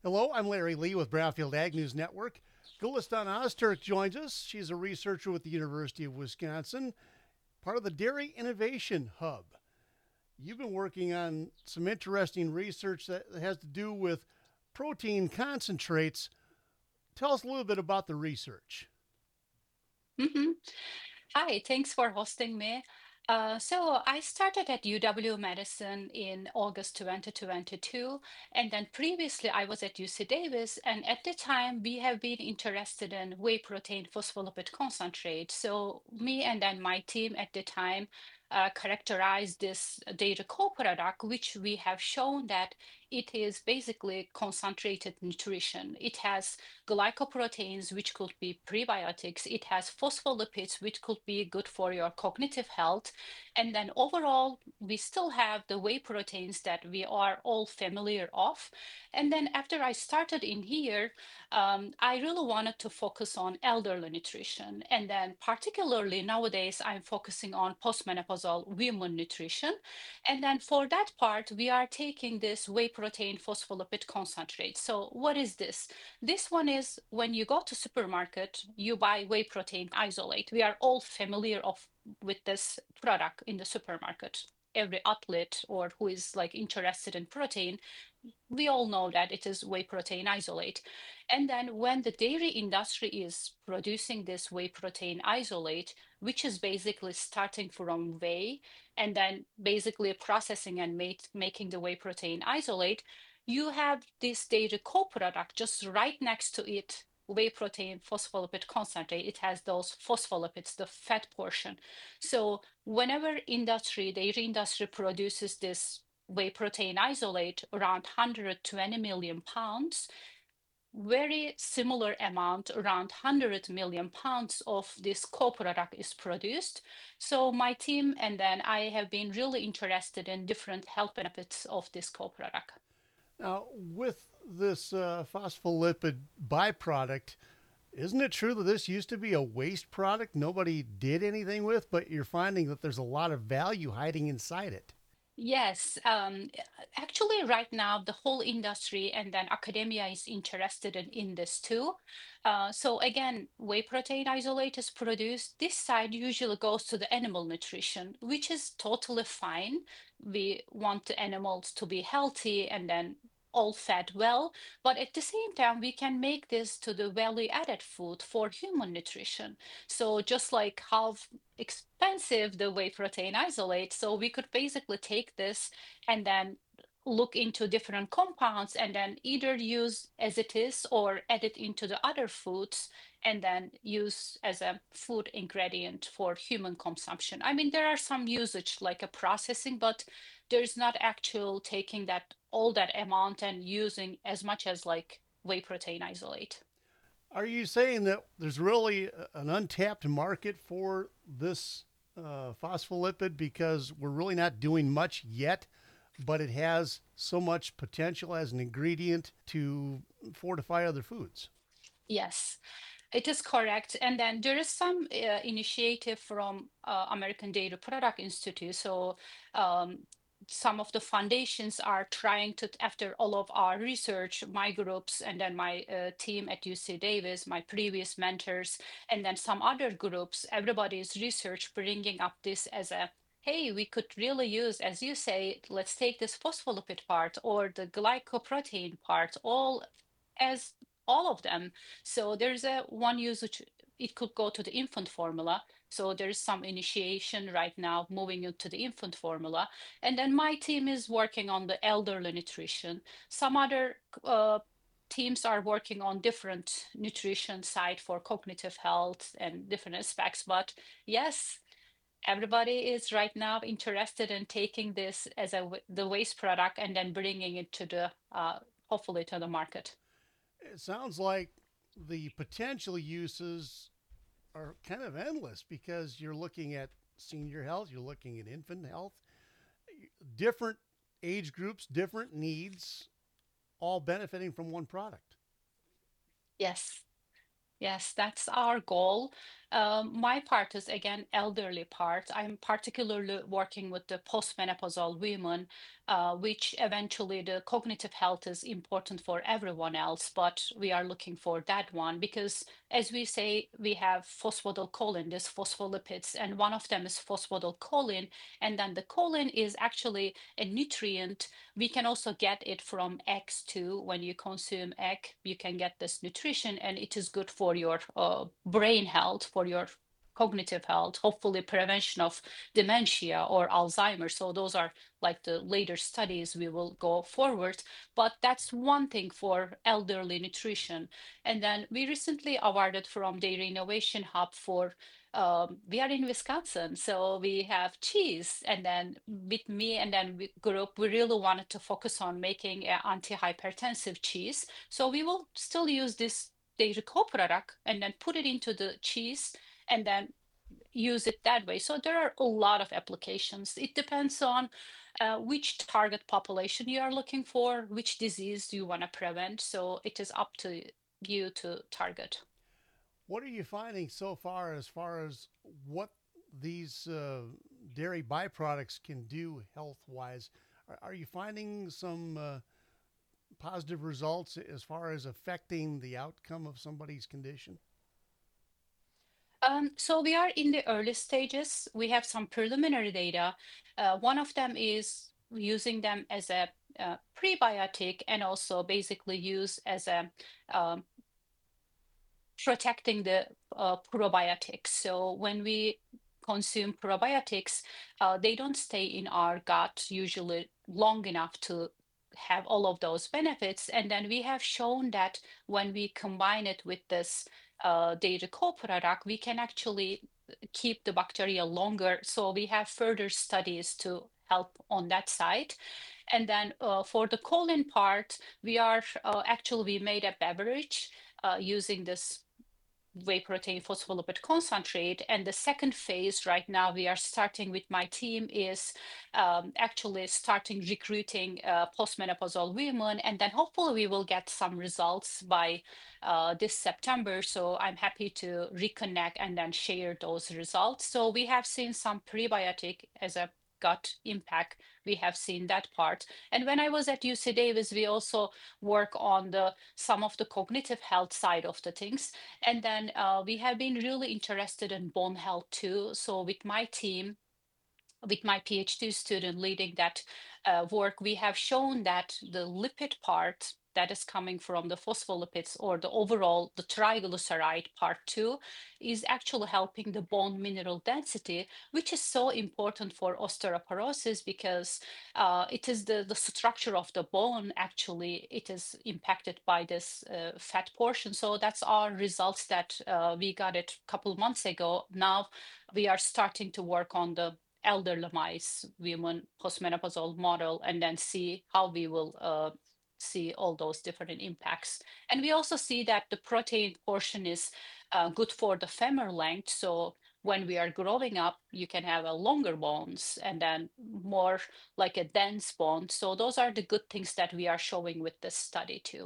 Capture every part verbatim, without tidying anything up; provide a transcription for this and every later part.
Hello, I'm Larry Lee with Brownfield Ag News Network. Gulistan Ozturk joins us. She's a researcher with the University of Wisconsin, part of the Dairy Innovation Hub. You've been working on some interesting research that has to do with protein concentrates. Tell us a little bit about the research. hmm Hi, thanks for hosting me. Uh, so I started at U W Medicine in August twenty twenty-two, and then previously I was at U C Davis, and at the time we have been interested in whey protein phospholipid concentrate. So me and then my team at the time uh, characterized this data co-product, which we have shown that it is basically concentrated nutrition. It has glycoproteins, which could be prebiotics. It has phospholipids, which could be good for your cognitive health. And then overall, we still have the whey proteins that we are all familiar of. And then after I started in here, um, I really wanted to focus on elderly nutrition. And then particularly nowadays, I'm focusing on postmenopausal women nutrition. And then for that part, we are taking this whey protein phospholipid concentrate. So what is this? This one is when you go to supermarket, you buy whey protein isolate. We are all familiar of with this product in the supermarket. Every athlete or who is like interested in protein, we all know that it is whey protein isolate. And then when the dairy industry is producing this whey protein isolate, which is basically starting from whey and then basically processing and make, making the whey protein isolate, you have this dairy co-product just right next to it, whey protein phospholipid concentrate. It has those phospholipids, the fat portion. So whenever industry, dairy industry produces this whey protein isolate around one hundred twenty million pounds, very similar amount, around one hundred million pounds of this co-product is produced. So my team and then I have been really interested in different health benefits of this co-product. Now, with this uh, phospholipid byproduct, isn't it true that this used to be a waste product nobody did anything with, but you're finding that there's a lot of value hiding inside it? Yes, um, actually, right now, the whole industry and then academia is interested in, in this too. Uh, so again, whey protein isolate is produced. This side usually goes to the animal nutrition, which is totally fine. We want the animals to be healthy and then all fed well, but at the same time, we can make this to the value-added food for human nutrition. So just like how expensive the whey protein isolate. So we could basically take this and then look into different compounds and then either use as it is or add it into the other foods and then use as a food ingredient for human consumption. I mean, there are some usage like a processing, but there's not actual taking that all that amount and using as much as like whey protein isolate. Are you saying that there's really an untapped market for this uh, phospholipid because we're really not doing much yet, but it has so much potential as an ingredient to fortify other foods? Yes, it is correct. And then there is some uh, initiative from uh, American Dairy Product Institute. So um, some of the foundations are trying to, after all of our research, my groups and then my uh, team at U C Davis, my previous mentors, and then some other groups, everybody's research bringing up this as a hey, we could really use, as you say, let's take this phospholipid part or the glycoprotein part, all as all of them. So there's a one usage, it could go to the infant formula. So there's some initiation right now moving into the infant formula. And then my team is working on the elderly nutrition. Some other uh, teams are working on different nutrition side for cognitive health and different aspects. But yes, everybody is right now interested in taking this as a w- the waste product and then bringing it to the uh, hopefully to the market. It sounds like the potential uses are kind of endless because you're looking at senior health, you're looking at infant health, different age groups, different needs, all benefiting from one product. Yes. Yes, that's our goal. Um, my part is again elderly part. I'm particularly working with the postmenopausal women, uh, which eventually the cognitive health is important for everyone else, but we are looking for that one because, as we say, we have phosphatidylcholine, this phospholipids, and one of them is phosphatidylcholine, and then the choline is actually a nutrient. We can also get it from eggs too. When you consume egg, you can get this nutrition, and it is good for your uh, brain health, for your cognitive health, hopefully prevention of dementia or Alzheimer's. So those are like the later studies we will go forward. But that's one thing for elderly nutrition. And then we recently awarded from Dairy Innovation Hub for um, we are in Wisconsin, so we have cheese. And then with me and then with group, we really wanted to focus on making an antihypertensive cheese. So we will still use this dairy co-product and then put it into the cheese and then use it that way. So there are a lot of applications. It depends on uh, which target population you are looking for, which disease you want to prevent. So it is up to you to target. What are you finding so far as far as what these uh, dairy byproducts can do health wise? Are, are you finding some uh, positive results as far as affecting the outcome of somebody's condition? Um, so we are in the early stages. We have some preliminary data. Uh, one of them is using them as a uh, prebiotic and also basically use as a um, protecting the uh, probiotics. So when we consume probiotics, uh, they don't stay in our gut usually long enough to have all of those benefits. And then we have shown that when we combine it with this uh, dairy co-product, we can actually keep the bacteria longer. So we have further studies to help on that side. And then uh, for the choline part, we are uh, actually we made a beverage uh, using this whey protein phospholipid concentrate. And the second phase right now we are starting with my team is um, actually starting recruiting uh, postmenopausal women. And then hopefully we will get some results by uh, this September. So I'm happy to reconnect and then share those results. So we have seen some prebiotic as a gut impact. We have seen that part. And when I was at U C Davis, we also work on the some of the cognitive health side of the things. And then uh, we have been really interested in bone health too. So with my team, with my PhD student leading that uh, work, we have shown that the lipid part that is coming from the phospholipids or the overall the triglyceride part too is actually helping the bone mineral density, which is so important for osteoporosis because uh, it is the the structure of the bone actually it is impacted by this uh, fat portion. So that's our results that uh, we got it a couple months ago. Now we are starting to work on the elderly mice women postmenopausal model and then see how we will uh, see all those different impacts. And we also see that the protein portion is uh, good for the femur length. So when we are growing up, you can have a longer bones and then more like a dense bone. So those are the good things that we are showing with this study too.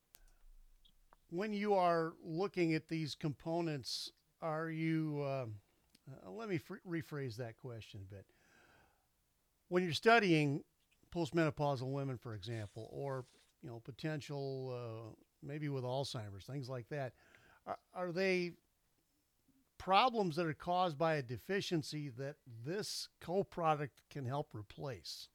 When you are looking at these components, are you, uh, uh, let me fr- rephrase that question a bit. When you're studying postmenopausal women, for example, or you know potential uh, maybe with Alzheimer's, things like that, are, are they problems that are caused by a deficiency that this co-product can help replace?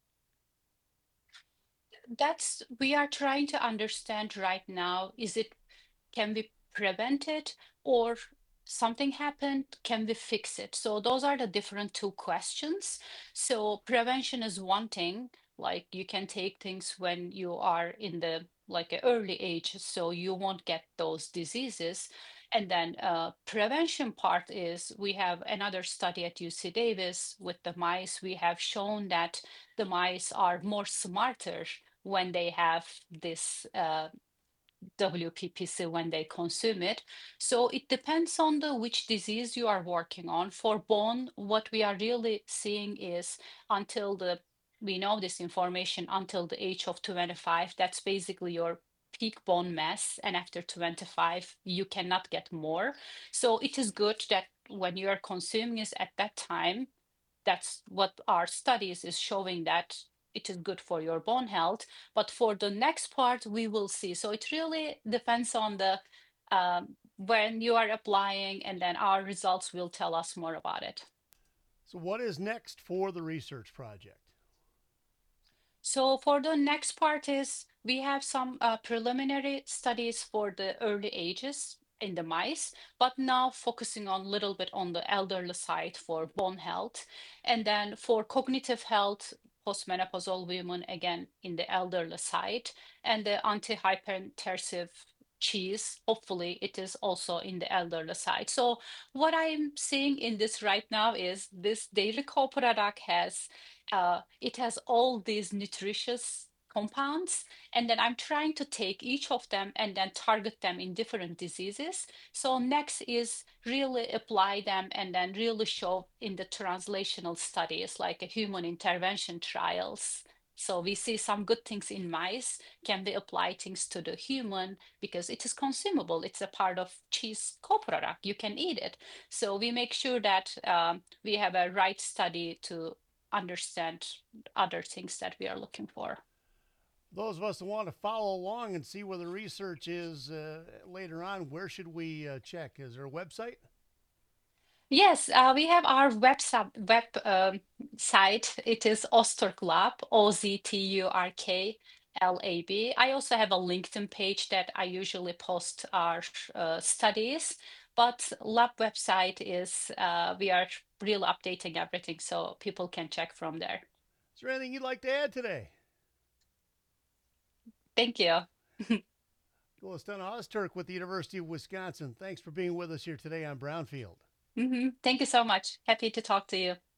That's we are trying to understand right now. Is it can we prevent it or something happened? Can we fix it? So those are the different two questions. So prevention is one thing, like you can take things when you are in the like a early age, so you won't get those diseases. And then uh, prevention part is we have another study at U C Davis with the mice. We have shown that the mice are more smarter when they have this uh, W P P C when they consume it. So it depends on the which disease you are working on. For bone, what we are really seeing is until the we know this information until the age of twenty-five, that's basically your peak bone mass, and after twenty-five, you cannot get more. So it is good that when you are consuming it at that time, that's what our studies is showing that it is good for your bone health. But for the next part, we will see. So it really depends on the um, when you are applying, and then our results will tell us more about it. So, what is next for the research project? So for the next part is we have some uh, preliminary studies for the early ages in the mice, but now focusing on a little bit on the elderly side for bone health. And then for cognitive health, postmenopausal women, again, in the elderly side, and the antihypertensive cheese, hopefully it is also in the elderly side. So what I'm seeing in this right now is this daily co-product has uh, it has all these nutritious compounds, and then I'm trying to take each of them and then target them in different diseases. So next is really apply them and then really show in the translational studies like a human intervention trials. So we see some good things in mice, can we apply things to the human because it is consumable. It's a part of cheese co-product. You can eat it. So we make sure that um, we have a right study to understand other things that we are looking for. Those of us that want to follow along and see where the research is uh, later on, where should we uh, check? Is there a website? Yes, uh, we have our web sub, web um, site. It is Ozturk Lab, O Z T U R K L A B. I also have a LinkedIn page that I usually post our uh, studies, but lab website is uh, we are really updating everything so people can check from there. Is there anything you'd like to add today? Thank you. Gulistan Ozturk with the University of Wisconsin. Thanks for being with us here today on Brownfield. hmm Thank you so much. Happy to talk to you.